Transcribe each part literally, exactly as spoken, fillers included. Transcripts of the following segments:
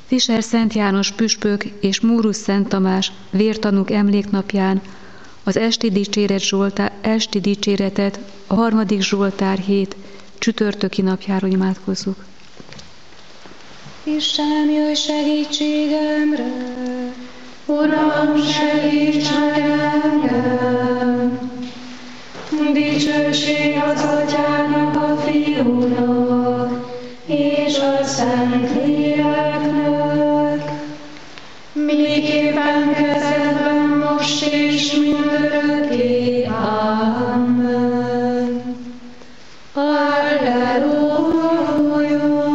Fischer Szent János püspök és Múrus Szent Tamás vértanúk emléknapján az esti, dicséret Zsoltár, esti dicséretet a harmadik Zsoltár hét csütörtöki napjára imádkozzuk. Isten, jöjj segítségemre! Uram, segíts meg engem! Dicsőség az Atyának, a Fiúnak és a Szentléleknek, miképpen kezdetben, most és mindörökké. Amen. Alleluja!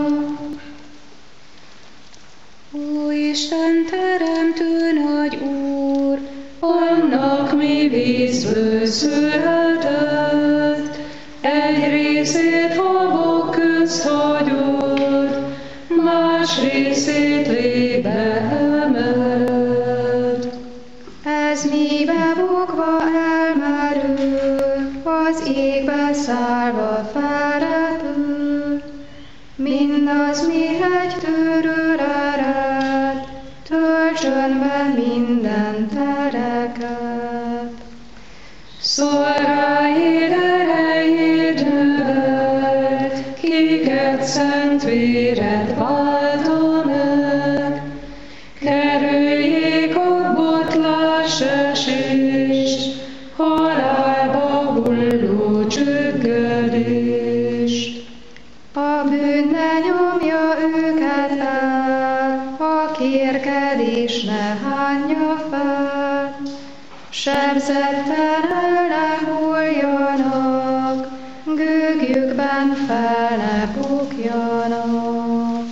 Ó Isten teremtő nagy Úr, annak mi vízből született, egy részét habok közt hagyod, más részét légbe emeled. Ez mibe bogva elmerül, az égbe szállva felrepül, mindaz mi hegytőről ered, töltsön be minden tereket. Szólj ráéd, erejéd növed, kiket szent véred válta meg, kerüljék a botlás esést, halálba hulló csüggedést. A bűn ne nyomja őket el, a kérkedés ne hányja fel, sebzetten el ne hulljanak, gőgjükben fel ne bukjanak.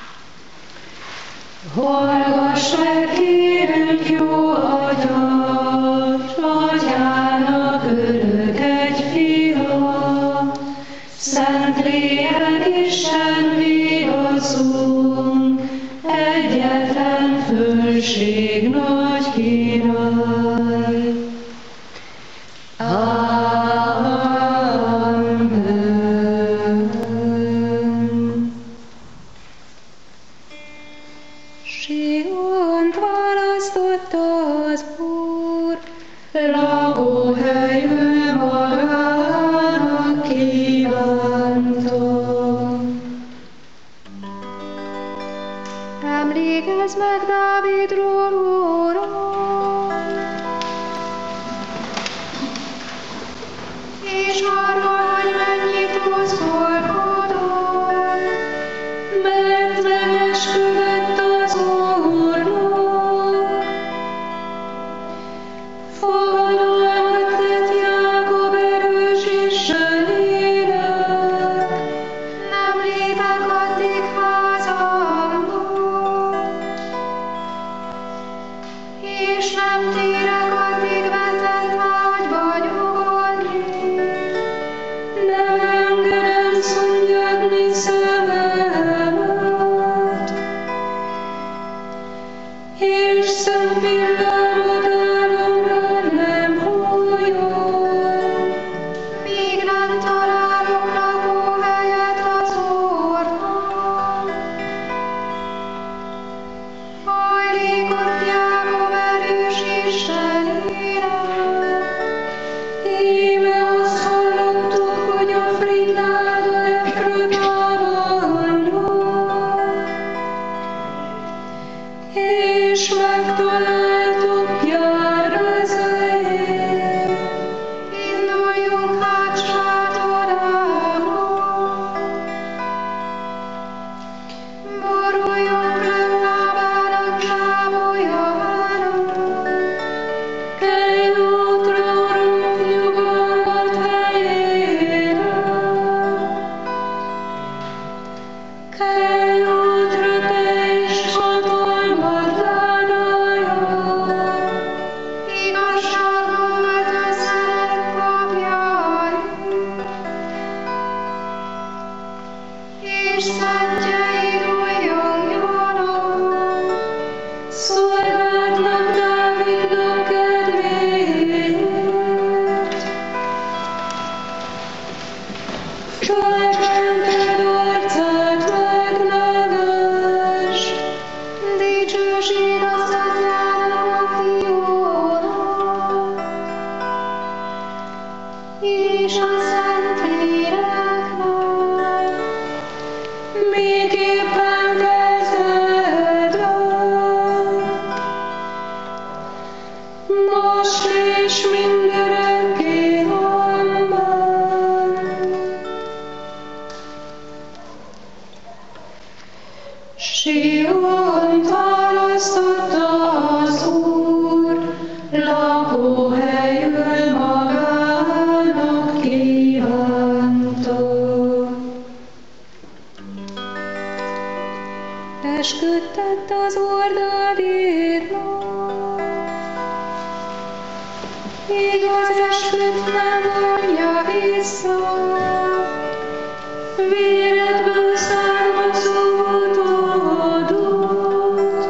Hallgass meg, kérünk, jó Atyát, Atyának örök egy fia, Szentlélek Isten vigyázunk, egyetlen fölség nagy király. Amen. Siont választotta az Úr, lakóhelyül magának kívánta. Emlékezz meg Dávidról, Uram, és arra, hogy mennyit mozgolkodott, mert megesküvett az Úrnak. Fogadalmat tett Jákob erős Istenének, nem lépek addig házamba, és nem térek addig vetett ágyba nyugodni, nem engedem szunnyadni szememet, és szemvillámot álomra nem hulljon, míg nem találok lakóhelyet az Úrnak. Hajlékot Jákob erős Istenének, íme azt hallottuk, hogy a Frinnád a legfrötában, és megtaláltuk jár az elején. Induljunk hát sátorába, boruljunk le lábának lábújának, kelj útra, Urunk, nyugalmat helyére. Kelj útra, te is hatalmad ládája, igazságban öltözzenek papjaid, és szentjeid újjongjanak, szolgáltnak Dávidnak kedvéért. Felemelted arcát megnevesd, Esküdtett az Úr Dávidnak, így az esküt nem vonja vissza, véredből származó utódot.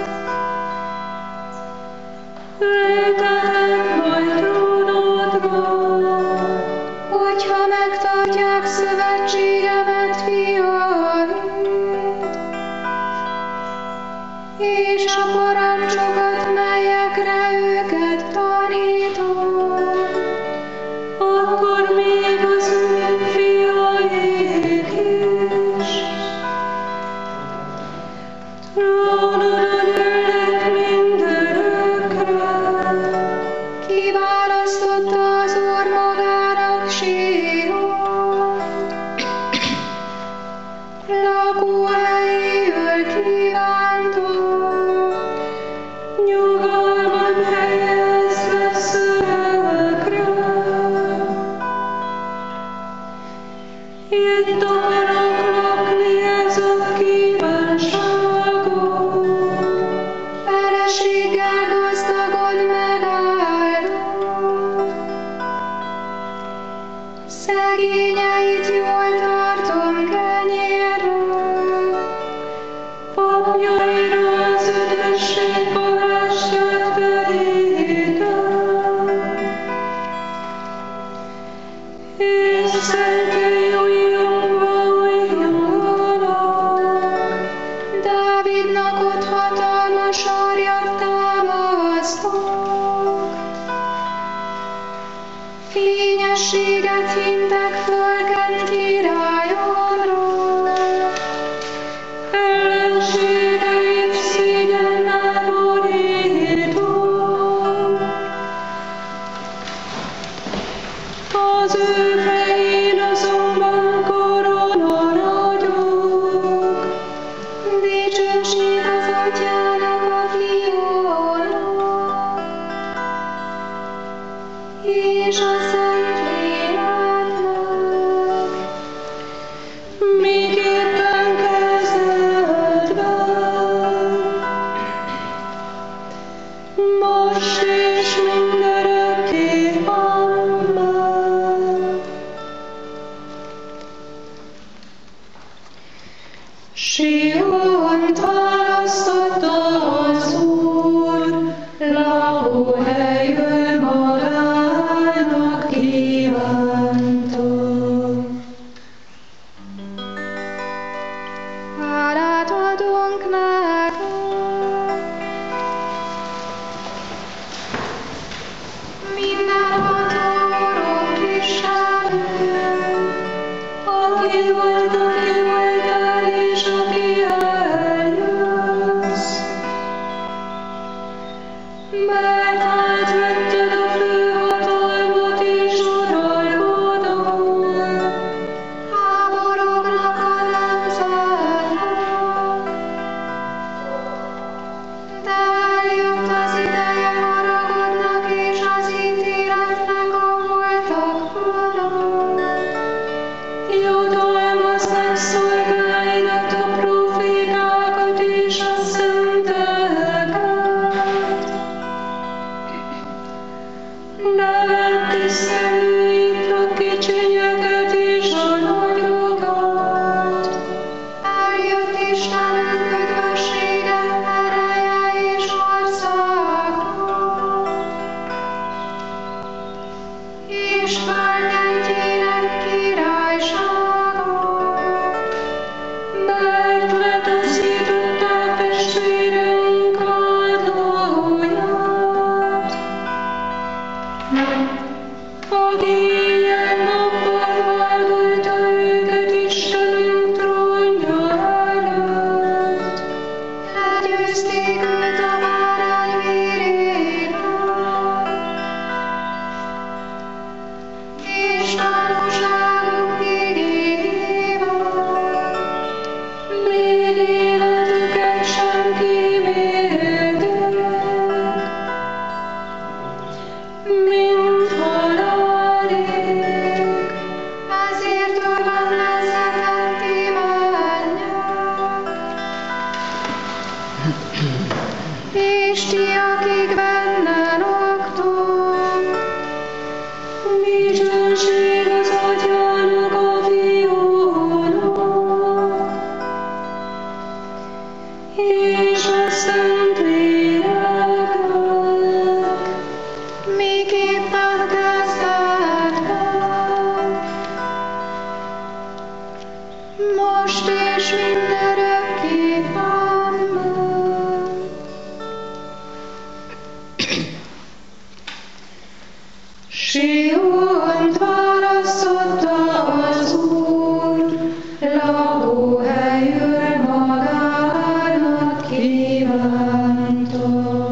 Ültetem majd trónodban, hogyha megtartják szövetségemet, fiaim, és a parancsokat, melyekre őket tanítom, akkor még az ő fiaik is trónodon ülnek mindörökre. Kiválasztotta az Úr magának Sion, lakóhelyéül kívánta, nyugalmat helyezve szörökre. Itt akarok lakni, ez a kívánságom, feleséggel gazdagon megáldom, szegényeit jól tartom kenyérre, papjaira az üdvösség parástját verítem, és szentély ujjamba ujjanak. Dávidnak ott hatalmas arjat támasztok, fényességet hintek fölkent királyomra, ellenségeit szégyennel borítom. Az ő fején azonban korona ragyog, dicsőség az Atyának, a Fiúnak, és a Szentléleknek, miképpen kezdetben, most és mindörökké. Amen. Siont választotta az Úr, lakóhelyül magának kívánta. Hálát adunk neked, mindenható Urunk Istenünk, aki vagy, aki voltál, és aki eljössz. Mert átvetted a főhatalmat és uralkodót, háborognak a nemzetek, de eljött az ideje haragodnak és az ítéletnek a holtak fölött. Jutalmazd meg szolgáidat, a profétákat és a szenteket. Neved tisztelőit, a kicsinyeket és a nagyokat. Eljött Istenünk üdvössége, ereje és országa, és földentjének királysága, mert letaszították testvérünk vádlóját, aki éjjel-nappal vádolta őket Istenünk trónja Siónt választotta az Úr, lakóhelyül magának kívánta.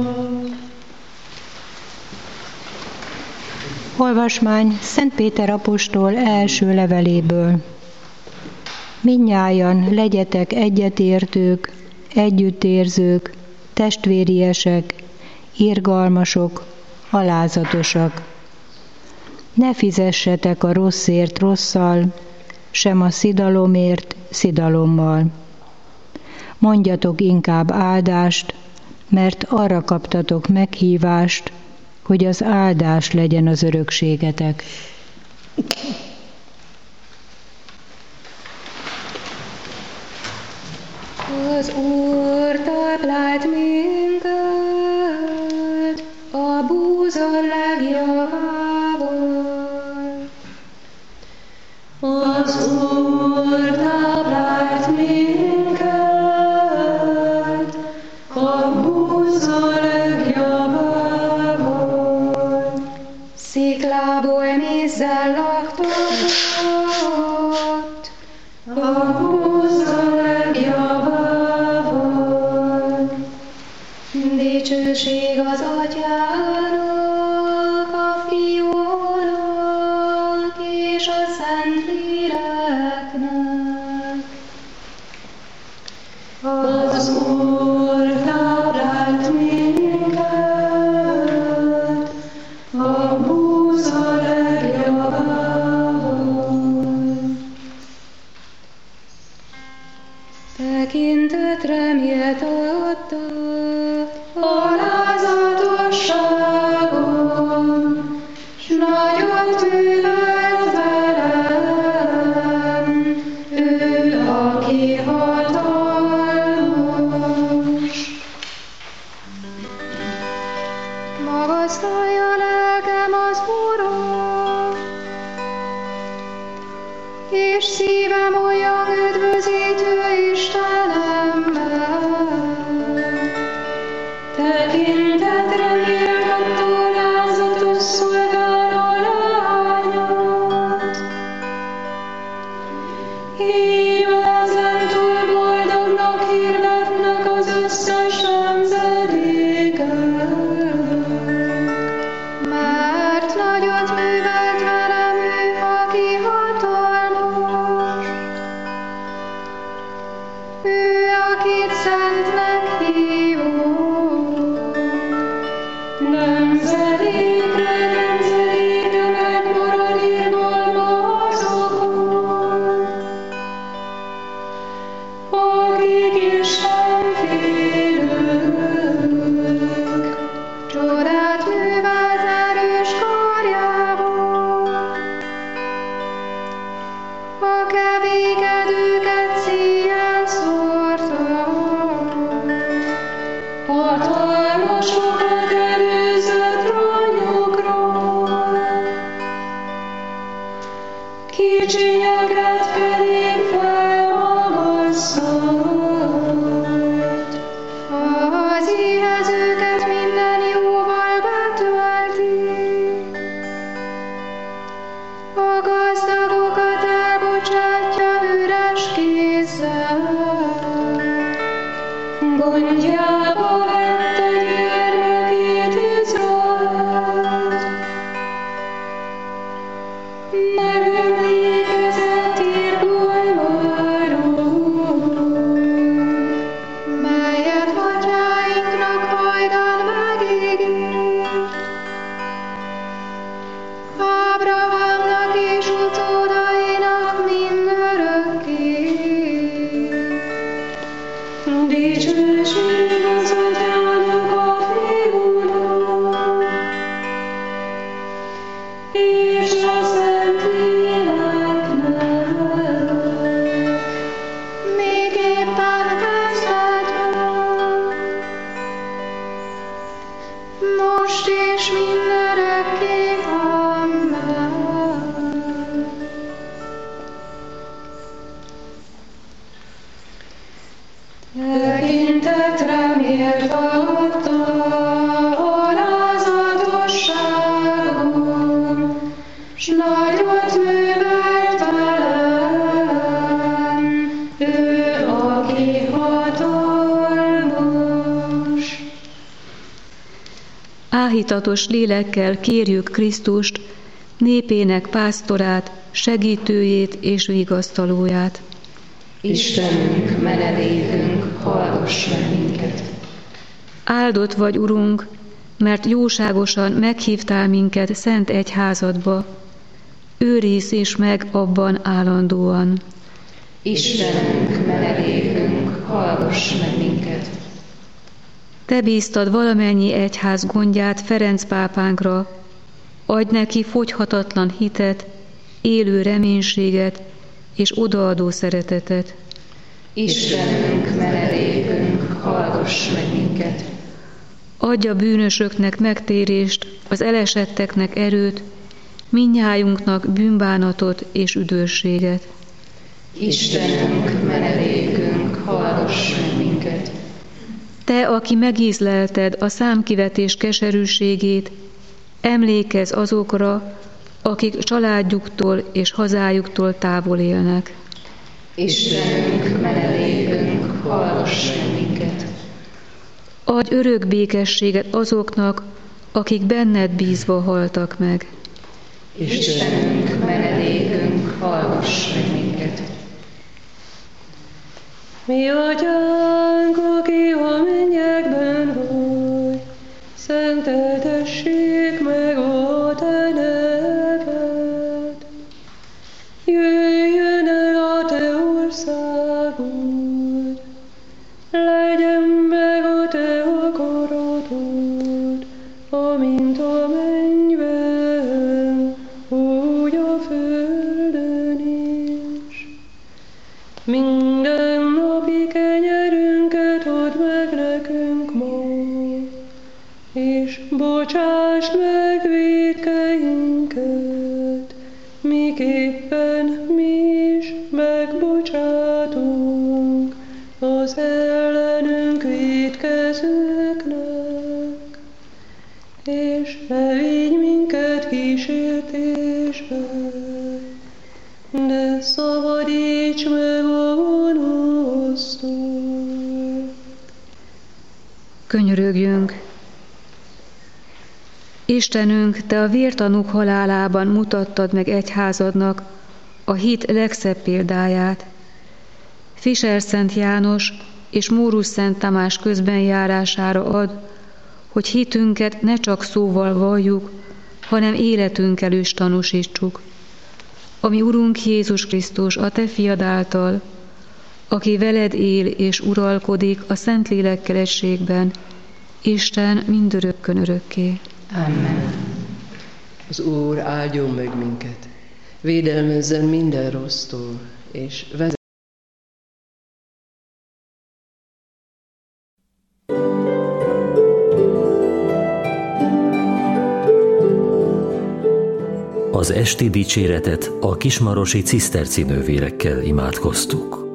Olvasmány Szent Péter apostol első leveléből. Mindnyájan legyetek egyetértők, együttérzők, testvériesek, irgalmasok, alázatosak. Ne fizessetek a rosszért rosszal, sem a szidalomért szidalommal. Mondjatok inkább áldást, mert arra kaptatok meghívást, hogy az áldás legyen az örökségetek. Az Úr táplált minket a búza legjavával. Az Úr táplált minket a búza legjavával. Sziklából mézzel laktatott a búza legjavával. Dicsőség az Atyának, a Fiúnak és a Szentléleknek. Az Úr táplált minket a búza legjavával. Tekintetre méltó alázatosságom, s nagyot művelt velem, ő, aki hatalmas. Magasztalja lelkem az Urat, és szívem olyan üdvözítő Istenemmel. Tekintetre méltott alázatos szolgáló lányot. Íme ezentúl boldognak hirdetnek az összes nemzedékek. Mert nagyot művelt velem ő, aki hatalmas. Ő, akit szentnek hívott. Nemzedékre, nemzedékre megmarad irgalma azokon, akik Istenfélők. Csodát művelt erős karjával, a kevékedőket szíjjel szórta. Hatalmasokat előzött ranyokról, kicsinyeket pedig felmagasszott. Az éhezőket minden jóval betölti, a gazdagokat elbocsátja üres kézzel. Gondjába vette gyermekét Izraelt, megemlékezett irgalmáról. Dicsőség az Atyának, a Fiúnak, és a Szentléleknek, miképpen kezdetben, most és mindörökké. Amen. Tekintetre méltatta alázatosságon, s nagyot művelt velem, ő, aki hatalmas. Áhítatos lélekkel kérjük Krisztust, népének pásztorát, segítőjét és vigasztalóját. Istenünk, menedékünk, hallgass meg minket! Áldott vagy, Urunk, mert jóságosan meghívtál minket szent egyházadba. Őrizz is meg abban állandóan. Istenünk, menedékünk, hallgass meg minket! Te bíztad valamennyi egyház gondját Ferenc pápánkra, adj neki fogyhatatlan hitet, élő reménységet és odaadó szeretetet. Istenünk, menedékünk, hallgass meg minket! Adj a bűnösöknek megtérést, az elesetteknek erőt, mindnyájunknak bűnbánatot és üdvösséget. Istenünk, menedékünk, hallgass meg minket! Te, aki megízlelted a számkivetés keserűségét, emlékezz azokra, akik családjuktól és hazájuktól távol élnek. Istenünk, menedékünk, hallgass meg minket! Adj örök békességet azoknak, akik benned bízva haltak meg. Istenünk, menedékünk, hallgass meg minket! Mi Atyánk, aki a mennyekben vagy, szenteltessék meg a Te neved. Jöjjön el a Te országod, legyen meg a Te akaratod, amint a mennyben, úgy a földön is. Minden napi kenyerünket add meg nekünk ma, és bocsásd meg vétkeinket, miképpen mi is megbocsátunk az ellenünk vétkezőknek, és ne vigy minket kísértésbe, de szabadíts meg a gonosztól. Könyörögjünk! Istenünk, Te a vértanúk halálában mutattad meg egyházadnak a hit legszebb példáját. Fischer Szent János és Mórus Szent Tamás közbenjárására ad, hogy hitünket ne csak szóval valljuk, hanem életünkkel is tanúsítsuk. Ami Urunk Jézus Krisztus, a Te fiad által, aki veled él és uralkodik a Szentlélekkel egységben, Isten mindörökkön örökké. Amen. Az Úr áldjon meg minket, védelmezzen minden rossztól, és vezet. Az esti dicséretet a kismarosi ciszterci nővérekkel imádkoztuk.